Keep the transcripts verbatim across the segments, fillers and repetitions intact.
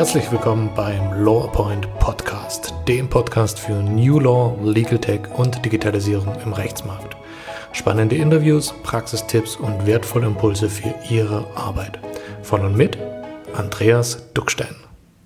Herzlich willkommen beim LawPoint Podcast, dem Podcast für New Law, Legal Tech und Digitalisierung im Rechtsmarkt. Spannende Interviews, Praxistipps und wertvolle Impulse für Ihre Arbeit. Von und mit Andreas Duckstein.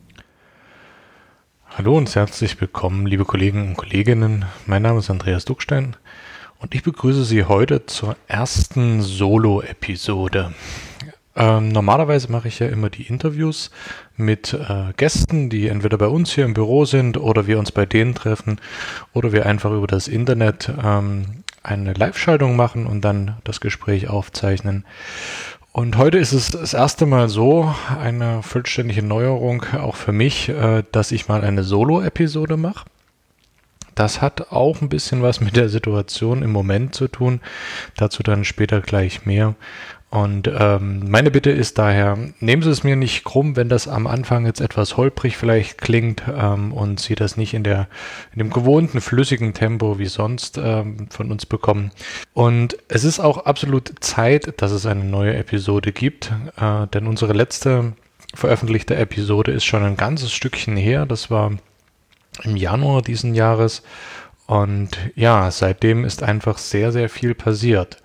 Hallo und herzlich willkommen, liebe Kollegen und Kolleginnen. Mein Name ist Andreas Duckstein und ich begrüße Sie heute zur ersten Solo-Episode. Ähm, normalerweise mache ich ja immer die Interviews mit äh, Gästen, die entweder bei uns hier im Büro sind oder wir uns bei denen treffen oder wir einfach über das Internet ähm, eine Live-Schaltung machen und dann das Gespräch aufzeichnen. Und heute ist es das erste Mal so, eine vollständige Neuerung auch für mich, äh, dass ich mal eine Solo-Episode mache. Das hat auch ein bisschen was mit der Situation im Moment zu tun, dazu dann später gleich mehr. Und ähm, meine Bitte ist daher, nehmen Sie es mir nicht krumm, wenn das am Anfang jetzt etwas holprig vielleicht klingt ähm, und Sie das nicht in der in dem gewohnten flüssigen Tempo wie sonst ähm, von uns bekommen. Und es ist auch absolut Zeit, dass es eine neue Episode gibt, äh, denn unsere letzte veröffentlichte Episode ist schon ein ganzes Stückchen her. Das war im Januar diesen Jahres und ja, seitdem ist einfach sehr, sehr viel passiert.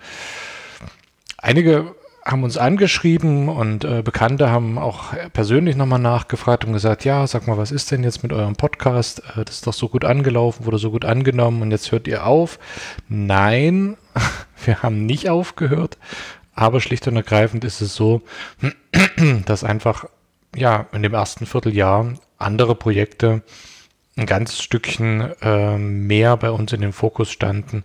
Einige haben uns angeschrieben und äh, Bekannte haben auch persönlich nochmal nachgefragt und gesagt, ja, sag mal, was ist denn jetzt mit eurem Podcast? Äh, das ist doch so gut angelaufen, wurde so gut angenommen und jetzt hört ihr auf. Nein, wir haben nicht aufgehört, aber schlicht und ergreifend ist es so, dass einfach ja in dem ersten Vierteljahr andere Projekte ein ganzes Stückchen äh, mehr bei uns in den Fokus standen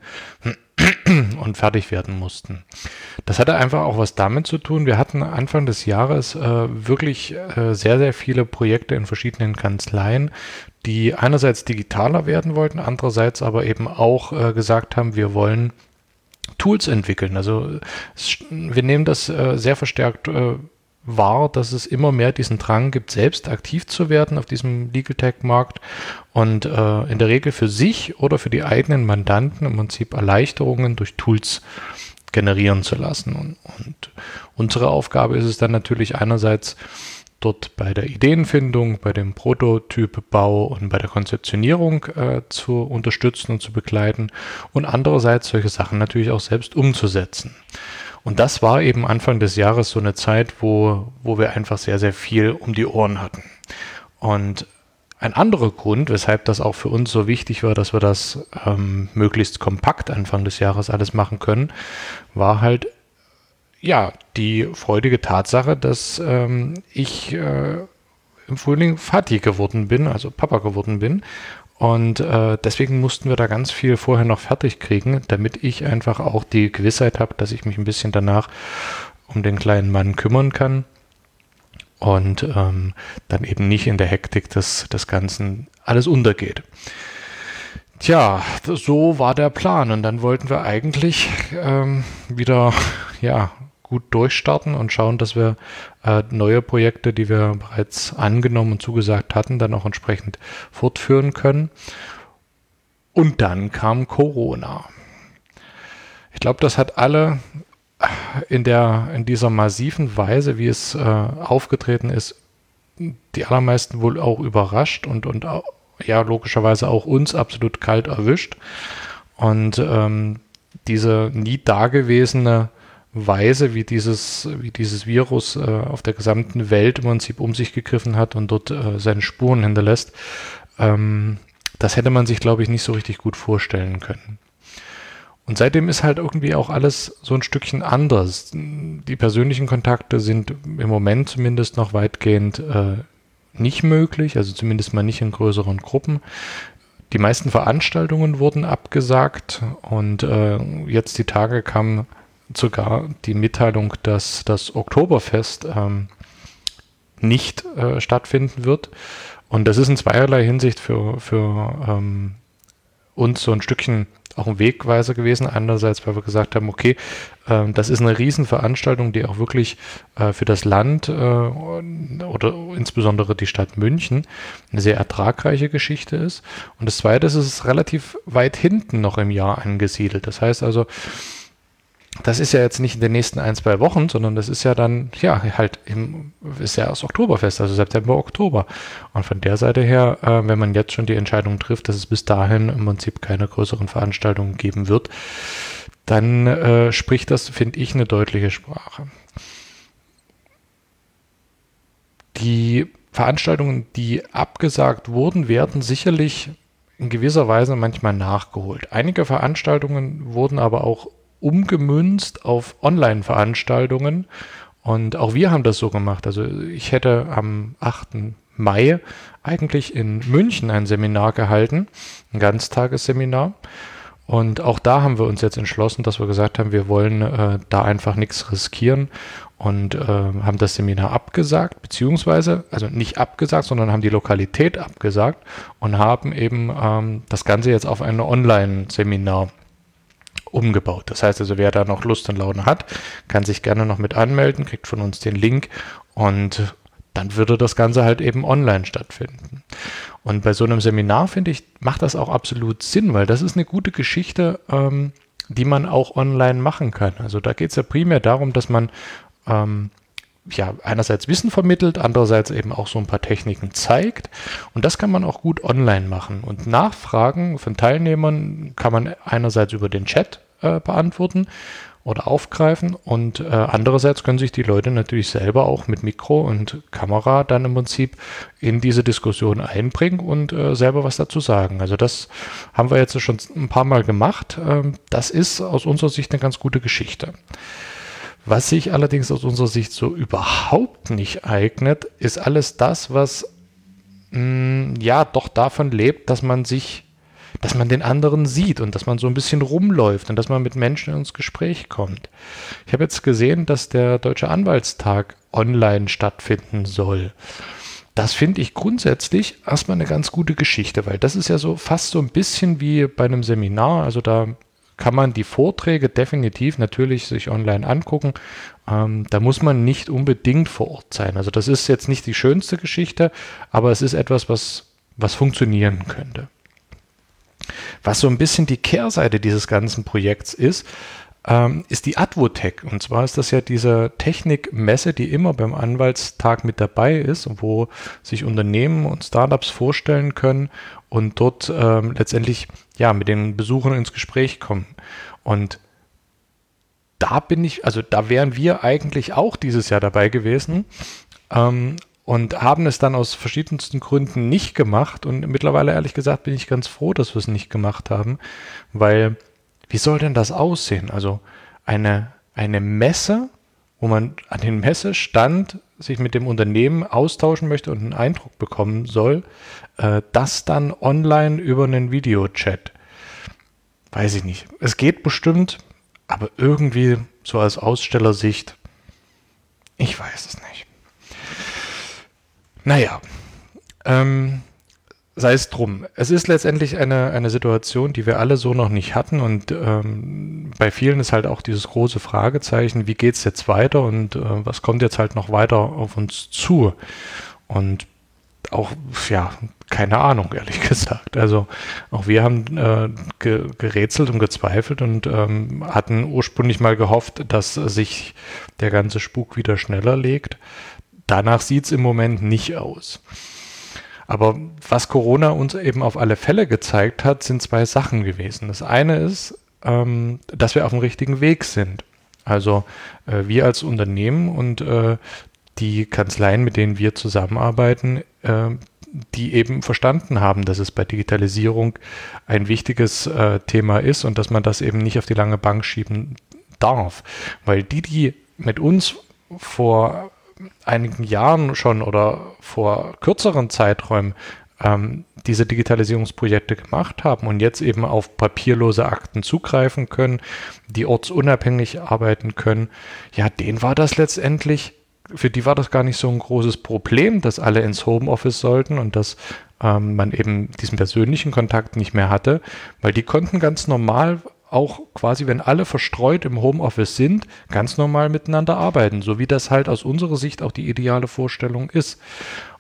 und fertig werden mussten. Das hatte einfach auch was damit zu tun. Wir hatten Anfang des Jahres äh, wirklich äh, sehr, sehr viele Projekte in verschiedenen Kanzleien, die einerseits digitaler werden wollten, andererseits aber eben auch äh, gesagt haben, wir wollen Tools entwickeln. Also es, wir nehmen das äh, sehr verstärkt äh, wahr, dass es immer mehr diesen Drang gibt, selbst aktiv zu werden auf diesem Legal Tech-Markt und äh, in der Regel für sich oder für die eigenen Mandanten im Prinzip Erleichterungen durch Tools generieren zu lassen. Und, und unsere Aufgabe ist es dann natürlich einerseits, dort bei der Ideenfindung, bei dem Prototypbau und bei der Konzeptionierung äh, zu unterstützen und zu begleiten und andererseits solche Sachen natürlich auch selbst umzusetzen. Und das war eben Anfang des Jahres so eine Zeit, wo, wo wir einfach sehr, sehr viel um die Ohren hatten. Und ein anderer Grund, weshalb das auch für uns so wichtig war, dass wir das ähm, möglichst kompakt Anfang des Jahres alles machen können, war halt ja die freudige Tatsache, dass ähm, ich äh, im Frühling Vati geworden bin, also Papa geworden bin. Und äh, deswegen mussten wir da ganz viel vorher noch fertig kriegen, damit ich einfach auch die Gewissheit habe, dass ich mich ein bisschen danach um den kleinen Mann kümmern kann und ähm, dann eben nicht in der Hektik des, des Ganzen alles untergeht. Tja, so war der Plan und dann wollten wir eigentlich ähm, wieder ja gut durchstarten und schauen, dass wir äh, neue Projekte, die wir bereits angenommen und zugesagt hatten, dann auch entsprechend fortführen können. Und dann kam Corona. Ich glaube, das hat alle in der in dieser massiven Weise, wie es äh, aufgetreten ist, die allermeisten wohl auch überrascht und und auch, ja logischerweise auch uns absolut kalt erwischt. Und ähm, diese nie dagewesene Weise, wie dieses, wie dieses Virus äh, auf der gesamten Welt im Prinzip um sich gegriffen hat und dort äh, seine Spuren hinterlässt, ähm, das hätte man sich, glaube ich, nicht so richtig gut vorstellen können. Und seitdem ist halt irgendwie auch alles so ein Stückchen anders. Die persönlichen Kontakte sind im Moment zumindest noch weitgehend äh, nicht möglich, also zumindest mal nicht in größeren Gruppen. Die meisten Veranstaltungen wurden abgesagt und äh, jetzt die Tage kam sogar die Mitteilung, dass das Oktoberfest ähm, nicht äh, stattfinden wird. Und das ist in zweierlei Hinsicht für, für ähm, uns so ein Stückchen auch ein Wegweiser gewesen. Einerseits, weil wir gesagt haben, okay, äh, das ist eine Riesenveranstaltung, die auch wirklich äh, für das Land äh, oder insbesondere die Stadt München eine sehr ertragreiche Geschichte ist. Und das Zweite ist, es ist relativ weit hinten noch im Jahr angesiedelt. Das heißt also, das ist ja jetzt nicht in den nächsten ein, zwei Wochen, sondern das ist ja dann, ja, halt im, ist ja das Oktoberfest, also September, Oktober. Und von der Seite her, äh, wenn man jetzt schon die Entscheidung trifft, dass es bis dahin im Prinzip keine größeren Veranstaltungen geben wird, dann äh, spricht das, finde ich, eine deutliche Sprache. Die Veranstaltungen, die abgesagt wurden, werden sicherlich in gewisser Weise manchmal nachgeholt. Einige Veranstaltungen wurden aber auch umgemünzt auf Online-Veranstaltungen und auch wir haben das so gemacht. Also ich hätte am achten Mai eigentlich in München ein Seminar gehalten, ein Ganztagesseminar, und auch da haben wir uns jetzt entschlossen, dass wir gesagt haben, wir wollen äh, da einfach nichts riskieren und äh, haben das Seminar abgesagt, beziehungsweise, also nicht abgesagt, sondern haben die Lokalität abgesagt und haben eben ähm, das Ganze jetzt auf ein Online-Seminar umgebaut. Das heißt also, wer da noch Lust und Laune hat, kann sich gerne noch mit anmelden, kriegt von uns den Link und dann würde das Ganze halt eben online stattfinden. Und bei so einem Seminar, finde ich, macht das auch absolut Sinn, weil das ist eine gute Geschichte, ähm, die man auch online machen kann. Also da geht es ja primär darum, dass man ähm, ja einerseits Wissen vermittelt, andererseits eben auch so ein paar Techniken zeigt. Und das kann man auch gut online machen. Und Nachfragen von Teilnehmern kann man einerseits über den Chat äh, beantworten oder aufgreifen und äh, andererseits können sich die Leute natürlich selber auch mit Mikro und Kamera dann im Prinzip in diese Diskussion einbringen und äh, selber was dazu sagen. Also das haben wir jetzt schon ein paar Mal gemacht. Ähm, das ist aus unserer Sicht eine ganz gute Geschichte. Was sich allerdings aus unserer Sicht so überhaupt nicht eignet, ist alles das, was mh, ja doch davon lebt, dass man sich dass man den anderen sieht und dass man so ein bisschen rumläuft und dass man mit Menschen ins Gespräch kommt. Ich habe jetzt gesehen, dass der Deutsche Anwaltstag online stattfinden soll. Das finde ich grundsätzlich erstmal eine ganz gute Geschichte, weil das ist ja so fast so ein bisschen wie bei einem Seminar. Also da kann man die Vorträge definitiv natürlich sich online angucken. Ähm, da muss man nicht unbedingt vor Ort sein. Also das ist jetzt nicht die schönste Geschichte, aber es ist etwas, was, was funktionieren könnte. Was so ein bisschen die Kehrseite dieses ganzen Projekts ist, ähm, ist die Advotech. Und zwar ist das ja diese Technikmesse, die immer beim Anwaltstag mit dabei ist, wo sich Unternehmen und Startups vorstellen können und dort ähm, letztendlich ja mit den Besuchern ins Gespräch kommen. Und da bin ich, also da wären wir eigentlich auch dieses Jahr dabei gewesen. Ähm, Und haben es dann aus verschiedensten Gründen nicht gemacht. Und mittlerweile, ehrlich gesagt, bin ich ganz froh, dass wir es nicht gemacht haben. Weil, wie soll denn das aussehen? Also eine, eine Messe, wo man an den Messestand sich mit dem Unternehmen austauschen möchte und einen Eindruck bekommen soll, äh, das dann online über einen Videochat. Weiß ich nicht. Es geht bestimmt, aber irgendwie so als Ausstellersicht, ich weiß es nicht. Naja, ähm, sei es drum. Es ist letztendlich eine, eine Situation, die wir alle so noch nicht hatten und ähm, bei vielen ist halt auch dieses große Fragezeichen, wie geht es jetzt weiter und äh, was kommt jetzt halt noch weiter auf uns zu? Und auch, ja, keine Ahnung, ehrlich gesagt. Also auch wir haben äh, ge- gerätselt und gezweifelt und ähm, hatten ursprünglich mal gehofft, dass sich der ganze Spuk wieder schneller legt. Danach sieht es im Moment nicht aus. Aber was Corona uns eben auf alle Fälle gezeigt hat, sind zwei Sachen gewesen. Das eine ist, ähm, dass wir auf dem richtigen Weg sind. Also äh, wir als Unternehmen und äh, die Kanzleien, mit denen wir zusammenarbeiten, äh, die eben verstanden haben, dass es bei Digitalisierung ein wichtiges äh, Thema ist und dass man das eben nicht auf die lange Bank schieben darf. Weil die, die mit uns vor einigen Jahren schon oder vor kürzeren Zeiträumen ähm, diese Digitalisierungsprojekte gemacht haben und jetzt eben auf papierlose Akten zugreifen können, die ortsunabhängig arbeiten können, ja, denen war das letztendlich, für die war das gar nicht so ein großes Problem, dass alle ins Homeoffice sollten und dass ähm, man eben diesen persönlichen Kontakt nicht mehr hatte, weil die konnten ganz normal auch quasi, wenn alle verstreut im Homeoffice sind, ganz normal miteinander arbeiten, so wie das halt aus unserer Sicht auch die ideale Vorstellung ist.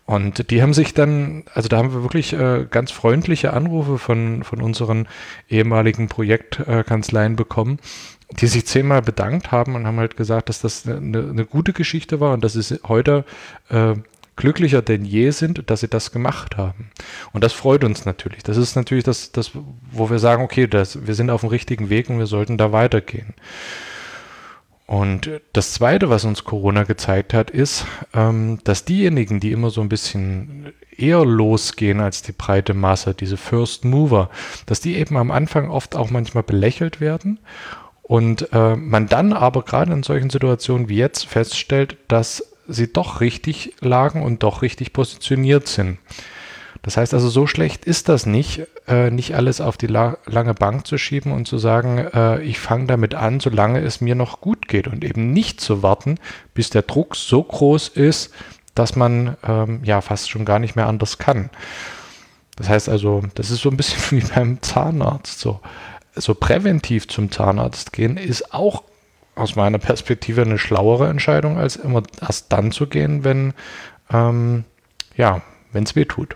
Und die haben sich dann, also da haben wir wirklich äh, ganz freundliche Anrufe von, von unseren ehemaligen Projektkanzleien äh, bekommen, die sich zehnmal bedankt haben und haben halt gesagt, dass das eine, eine gute Geschichte war und dass sie heute äh, glücklicher denn je sind, dass sie das gemacht haben. Und das freut uns natürlich. Das ist natürlich das, das wo wir sagen, okay, das, wir sind auf dem richtigen Weg und wir sollten da weitergehen. Und das Zweite, was uns Corona gezeigt hat, ist, ähm, dass diejenigen, die immer so ein bisschen eher losgehen als die breite Masse, diese First Mover, dass die eben am Anfang oft auch manchmal belächelt werden und äh, man dann aber gerade in solchen Situationen wie jetzt feststellt, dass sie doch richtig lagen und doch richtig positioniert sind. Das heißt also, so schlecht ist das nicht, äh, nicht alles auf die la- lange Bank zu schieben und zu sagen, äh, ich fange damit an, solange es mir noch gut geht und eben nicht zu warten, bis der Druck so groß ist, dass man ähm, ja fast schon gar nicht mehr anders kann. Das heißt also, das ist so ein bisschen wie beim Zahnarzt. So, so präventiv zum Zahnarzt gehen ist auch aus meiner Perspektive eine schlauere Entscheidung, als immer erst dann zu gehen, wenn ähm, ja, wenn es weh tut.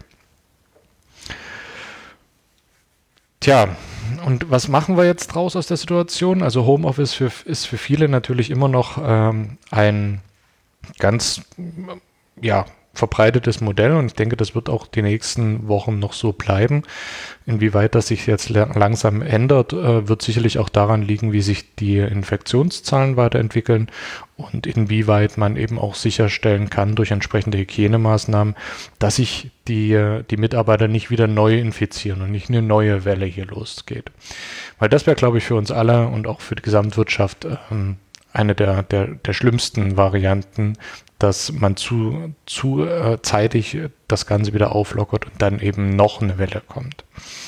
Tja, und was machen wir jetzt draus aus der Situation? Also Homeoffice für, ist für viele natürlich immer noch ähm, ein ganz ja, verbreitetes Modell und ich denke, das wird auch die nächsten Wochen noch so bleiben. Inwieweit das sich jetzt langsam ändert, äh, wird sicherlich auch daran liegen, wie sich die Infektionszahlen weiterentwickeln und inwieweit man eben auch sicherstellen kann durch entsprechende Hygienemaßnahmen, dass sich die, die Mitarbeiter nicht wieder neu infizieren und nicht eine neue Welle hier losgeht. Weil das wäre, glaube ich, für uns alle und auch für die Gesamtwirtschaft ähm, eine der, der, der schlimmsten Varianten, dass man zu, zu äh, zeitig das Ganze wieder auflockert und dann eben noch eine Welle kommt.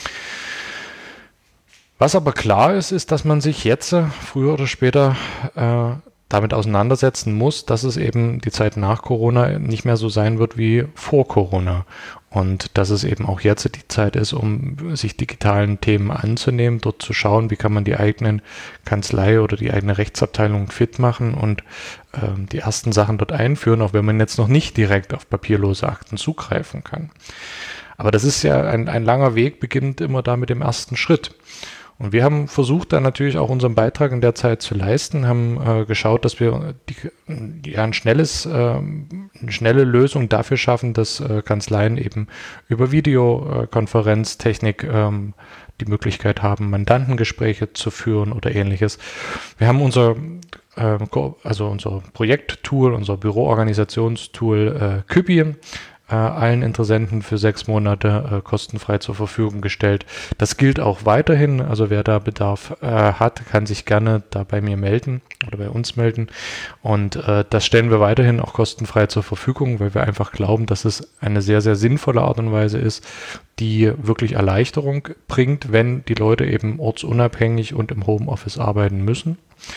Was aber klar ist, ist, dass man sich jetzt äh, früher oder später äh, damit auseinandersetzen muss, dass es eben die Zeit nach Corona nicht mehr so sein wird wie vor Corona. Und dass es eben auch jetzt die Zeit ist, um sich digitalen Themen anzunehmen, dort zu schauen, wie kann man die eigenen Kanzlei oder die eigene Rechtsabteilung fit machen und ähm, die ersten Sachen dort einführen, auch wenn man jetzt noch nicht direkt auf papierlose Akten zugreifen kann. Aber das ist ja ein, ein langer Weg, beginnt immer da mit dem ersten Schritt. Und wir haben versucht, da natürlich auch unseren Beitrag in der Zeit zu leisten, haben äh, geschaut, dass wir die, ja, ein schnelles, äh, eine schnelle Lösung dafür schaffen, dass äh, Kanzleien eben über Videokonferenztechnik ähm, die Möglichkeit haben, Mandantengespräche zu führen oder ähnliches. Wir haben unser, äh, also unser Projekttool, unser Büroorganisationstool äh, Kübi Äh, allen Interessenten für sechs Monate äh, kostenfrei zur Verfügung gestellt. Das gilt auch weiterhin, also wer da Bedarf äh, hat, kann sich gerne da bei mir melden oder bei uns melden und äh, das stellen wir weiterhin auch kostenfrei zur Verfügung, weil wir einfach glauben, dass es eine sehr, sehr sinnvolle Art und Weise ist, die wirklich Erleichterung bringt, wenn die Leute eben ortsunabhängig und im Homeoffice arbeiten müssen.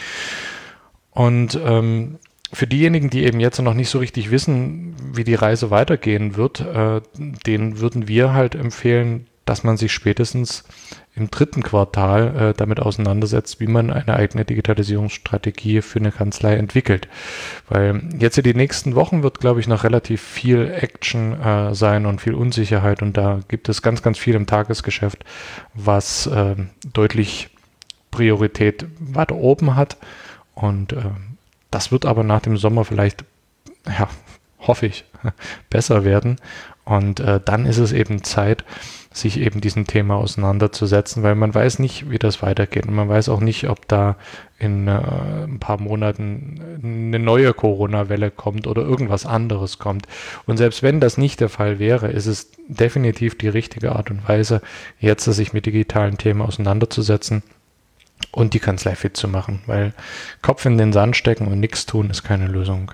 Und ähm, für diejenigen, die eben jetzt noch nicht so richtig wissen, wie die Reise weitergehen wird, äh, denen würden wir halt empfehlen, dass man sich spätestens im dritten Quartal äh, damit auseinandersetzt, wie man eine eigene Digitalisierungsstrategie für eine Kanzlei entwickelt. Weil jetzt in den nächsten Wochen wird, glaube ich, noch relativ viel Action äh, sein und viel Unsicherheit und da gibt es ganz, ganz viel im Tagesgeschäft, was äh, deutlich Priorität weiter oben hat und äh, das wird aber nach dem Sommer vielleicht, ja, hoffe ich, besser werden. Und äh, dann ist es eben Zeit, sich eben diesem Thema auseinanderzusetzen, weil man weiß nicht, wie das weitergeht. Und man weiß auch nicht, ob da in äh, ein paar Monaten eine neue Corona-Welle kommt oder irgendwas anderes kommt. Und selbst wenn das nicht der Fall wäre, ist es definitiv die richtige Art und Weise, jetzt sich mit digitalen Themen auseinanderzusetzen und die Kanzlei fit zu machen, weil Kopf in den Sand stecken und nichts tun ist keine Lösung.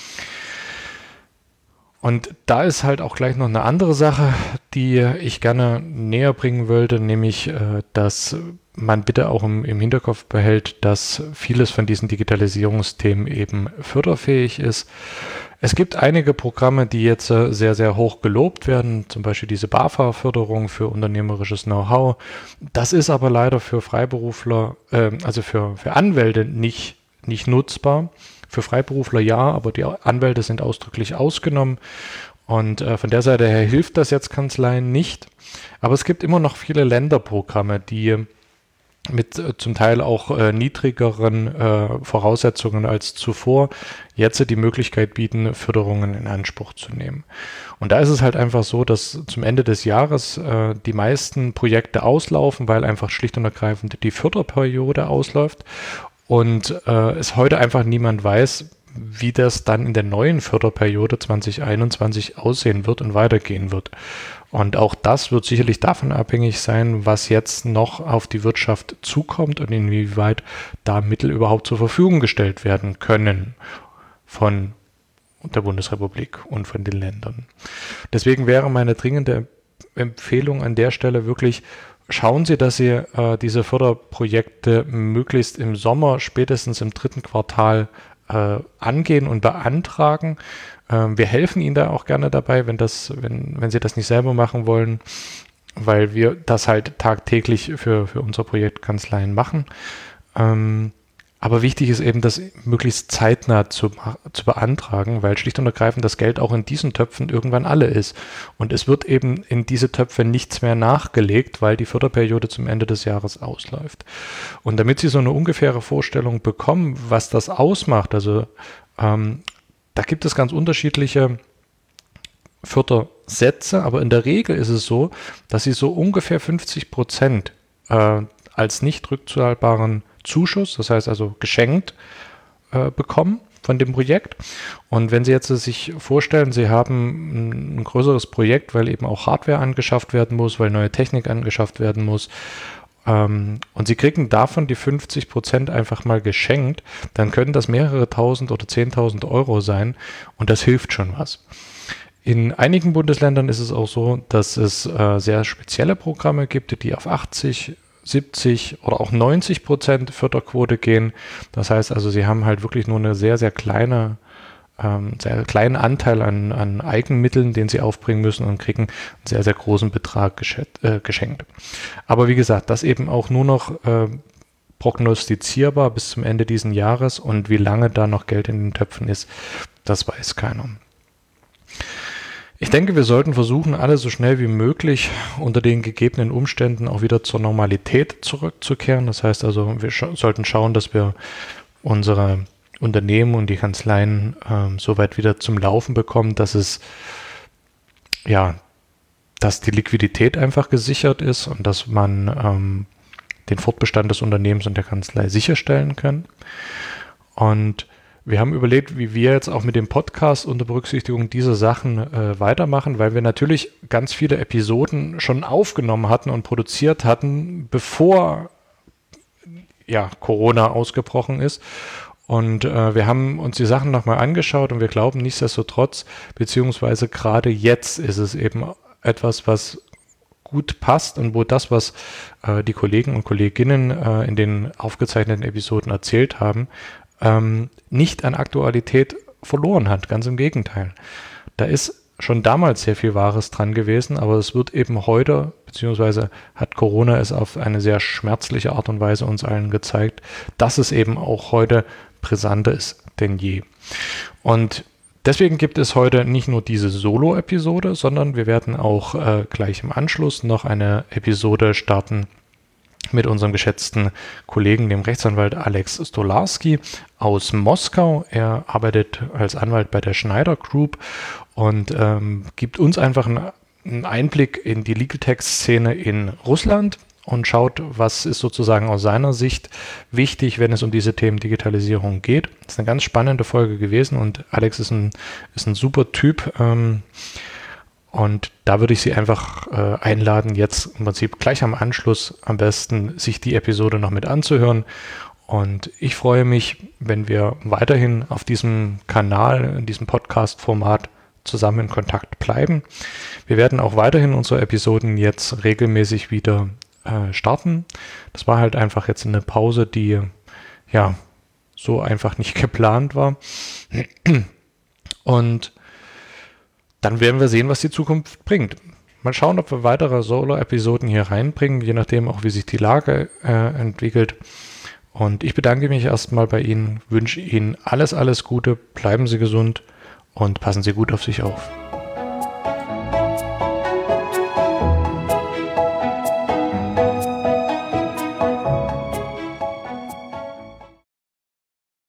Und da ist halt auch gleich noch eine andere Sache, die ich gerne näher bringen wollte, nämlich, dass man bitte auch im, im Hinterkopf behält, dass vieles von diesen Digitalisierungsthemen eben förderfähig ist. Es gibt einige Programme, die jetzt sehr, sehr hoch gelobt werden, zum Beispiel diese BAFA-Förderung für unternehmerisches Know-how. Das ist aber leider für Freiberufler, äh, also für, für Anwälte nicht, nicht nutzbar. Für Freiberufler ja, aber die Anwälte sind ausdrücklich ausgenommen. Und äh, von der Seite her hilft das jetzt Kanzleien nicht. Aber es gibt immer noch viele Länderprogramme, die mit äh, zum Teil auch äh, niedrigeren äh, Voraussetzungen als zuvor jetzt die Möglichkeit bieten, Förderungen in Anspruch zu nehmen. Und da ist es halt einfach so, dass zum Ende des Jahres äh, die meisten Projekte auslaufen, weil einfach schlicht und ergreifend die Förderperiode ausläuft und äh, es heute einfach niemand weiß, wie das dann in der neuen Förderperiode zwanzig einundzwanzig aussehen wird und weitergehen wird. Und auch das wird sicherlich davon abhängig sein, was jetzt noch auf die Wirtschaft zukommt und inwieweit da Mittel überhaupt zur Verfügung gestellt werden können von der Bundesrepublik und von den Ländern. Deswegen wäre meine dringende Empfehlung an der Stelle wirklich, schauen Sie, dass Sie äh, diese Förderprojekte möglichst im Sommer, spätestens im dritten Quartal äh, angehen und beantragen. Ähm, wir helfen Ihnen da auch gerne dabei, wenn das, wenn, wenn Sie das nicht selber machen wollen, weil wir das halt tagtäglich für, für unsere Projektkanzleien machen. Ähm, aber wichtig ist eben, das möglichst zeitnah zu, zu beantragen, weil schlicht und ergreifend das Geld auch in diesen Töpfen irgendwann alle ist. Und es wird eben in diese Töpfe nichts mehr nachgelegt, weil die Förderperiode zum Ende des Jahres ausläuft. Und damit Sie so eine ungefähre Vorstellung bekommen, was das ausmacht, also ähm, da gibt es ganz unterschiedliche Fördersätze, aber in der Regel ist es so, dass Sie so ungefähr fünfzig Prozent äh, als nicht rückzahlbaren Zuschuss, das heißt also geschenkt, äh, bekommen von dem Projekt. Und wenn Sie jetzt sich vorstellen, Sie haben ein, ein größeres Projekt, weil eben auch Hardware angeschafft werden muss, weil neue Technik angeschafft werden muss, ähm, und Sie kriegen davon die fünfzig Prozent einfach mal geschenkt, dann können das mehrere tausend oder zehntausend Euro sein und das hilft schon was. In einigen Bundesländern ist es auch so, dass es äh, sehr spezielle Programme gibt, die auf achtzig, siebzig oder auch neunzig Prozent Förderquote gehen. Das heißt also, Sie haben halt wirklich nur eine sehr, sehr kleine, ähm, sehr kleinen Anteil an, an Eigenmitteln, den Sie aufbringen müssen und kriegen einen sehr, sehr großen Betrag geschenkt. Äh, geschenkt. Aber wie gesagt, das eben auch nur noch äh, prognostizierbar bis zum Ende dieses Jahres und wie lange da noch Geld in den Töpfen ist, das weiß keiner. Ich denke, wir sollten versuchen, alle so schnell wie möglich unter den gegebenen Umständen auch wieder zur Normalität zurückzukehren. Das heißt also, wir sch- sollten schauen, dass wir unsere Unternehmen und die Kanzleien ähm, so weit wieder zum Laufen bekommen, dass es, ja, dass die Liquidität einfach gesichert ist und dass man ähm, den Fortbestand des Unternehmens und der Kanzlei sicherstellen kann. Und wir haben überlegt, wie wir jetzt auch mit dem Podcast unter Berücksichtigung dieser Sachen äh, weitermachen, weil wir natürlich ganz viele Episoden schon aufgenommen hatten und produziert hatten, bevor ja, Corona ausgebrochen ist. Und äh, wir haben uns die Sachen nochmal angeschaut und wir glauben nichtsdestotrotz, beziehungsweise gerade jetzt ist es eben etwas, was gut passt und wo das, was äh, die Kollegen und Kolleginnen äh, in den aufgezeichneten Episoden erzählt haben, ähm, nicht an Aktualität verloren hat. Ganz im Gegenteil. Da ist schon damals sehr viel Wahres dran gewesen, aber es wird eben heute, beziehungsweise hat Corona es auf eine sehr schmerzliche Art und Weise uns allen gezeigt, dass es eben auch heute brisanter ist denn je. Und deswegen gibt es heute nicht nur diese Solo-Episode, sondern wir werden auch äh, gleich im Anschluss noch eine Episode starten mit unserem geschätzten Kollegen, dem Rechtsanwalt Alex Stolarski aus Moskau. Er arbeitet als Anwalt bei der Schneider Group und ähm, gibt uns einfach einen, einen Einblick in die Legal Tech-Szene in Russland und schaut, was ist sozusagen aus seiner Sicht wichtig, wenn es um diese Themen Digitalisierung geht. Das ist eine ganz spannende Folge gewesen und Alex ist ein, ist ein super Typ. Ähm, Und da würde ich Sie einfach äh, einladen, jetzt im Prinzip gleich am Anschluss am besten sich die Episode noch mit anzuhören. Und ich freue mich, wenn wir weiterhin auf diesem Kanal, in diesem Podcast-Format zusammen in Kontakt bleiben. Wir werden auch weiterhin unsere Episoden jetzt regelmäßig wieder äh, starten. Das war halt einfach jetzt eine Pause, die ja so einfach nicht geplant war. Und dann werden wir sehen, was die Zukunft bringt. Mal schauen, ob wir weitere Solo-Episoden hier reinbringen, je nachdem auch, wie sich die Lage äh, entwickelt. Und ich bedanke mich erstmal bei Ihnen, wünsche Ihnen alles, alles Gute, bleiben Sie gesund und passen Sie gut auf sich auf.